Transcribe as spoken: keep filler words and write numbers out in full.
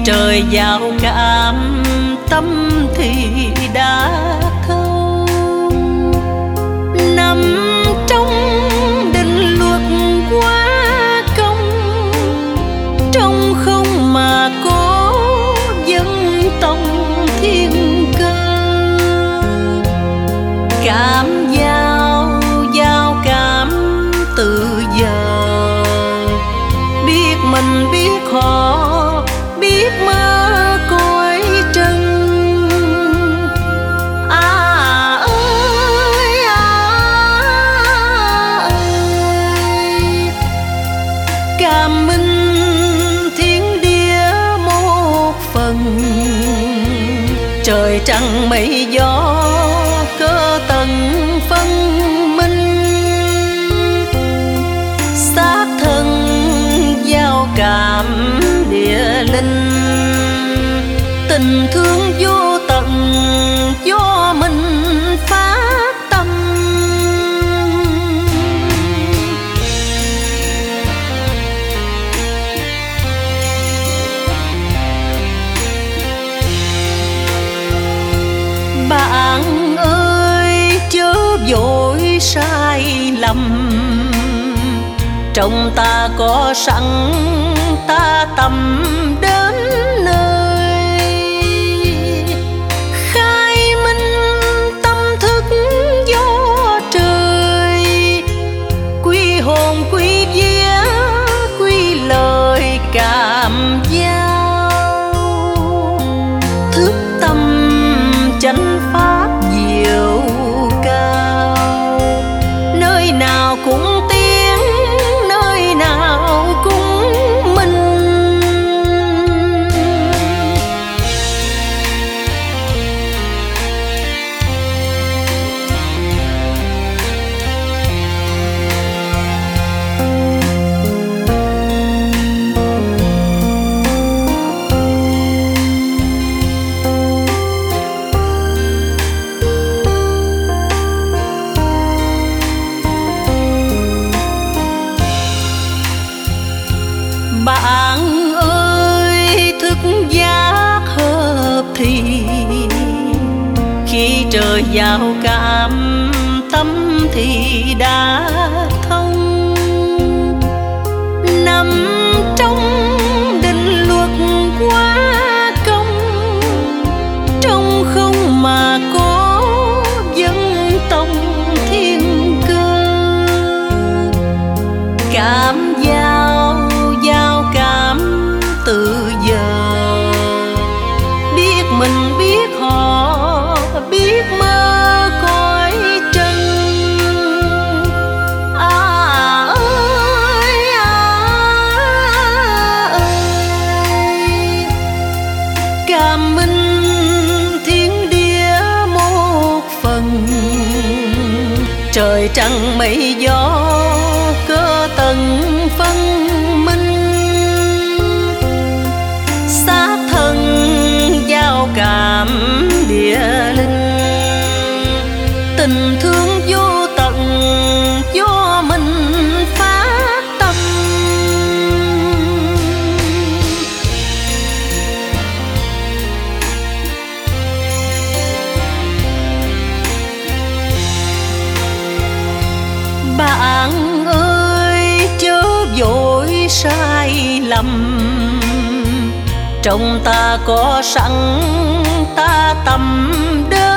trời giao cảm, tâm thì đã thâu. Nằm trong định luật quá công, trong không mà có dân tông thiên cơ. Cảm giao, giao cảm từ giờ, biết mình biết họ, biết mơ cõi trần. À ơi, à ơi, cảm minh thiên địa một phần, trời trăng mây gió cơ tận phân minh. Xác thân giao cảm địa linh, tình thương vô tận do mình phát tâm. Bạn ơi chớ vội sai lầm, trong ta có sẵn ta tầm đến nơi. Khai minh tâm thức do trời, quy hồn quy vía, quy lời cảm giao. Thức tâm chánh pháp diệu cao, nơi nào cũng tiến, nơi nào cũng minh. Bạn ơi thức giác hợp thì, khi trời giao cảm tâm thì đã thông. Nằm trong định luật quá công, trong không mà có dân tông thiên cơ. Cảm giao, giao cảm từ giờ, biết mình biết họ, biết mơ cõi trần. À ơi, à ơi, cảm minh thiên địa một phần, trời trăng mây gió cơ tận phân minh. Xác thân giao cảm địa linh, tình thương vô tận do mình phát tâm. Bạn ơi chớ vội sai lầm, trong ta có sẵn ta tầm đến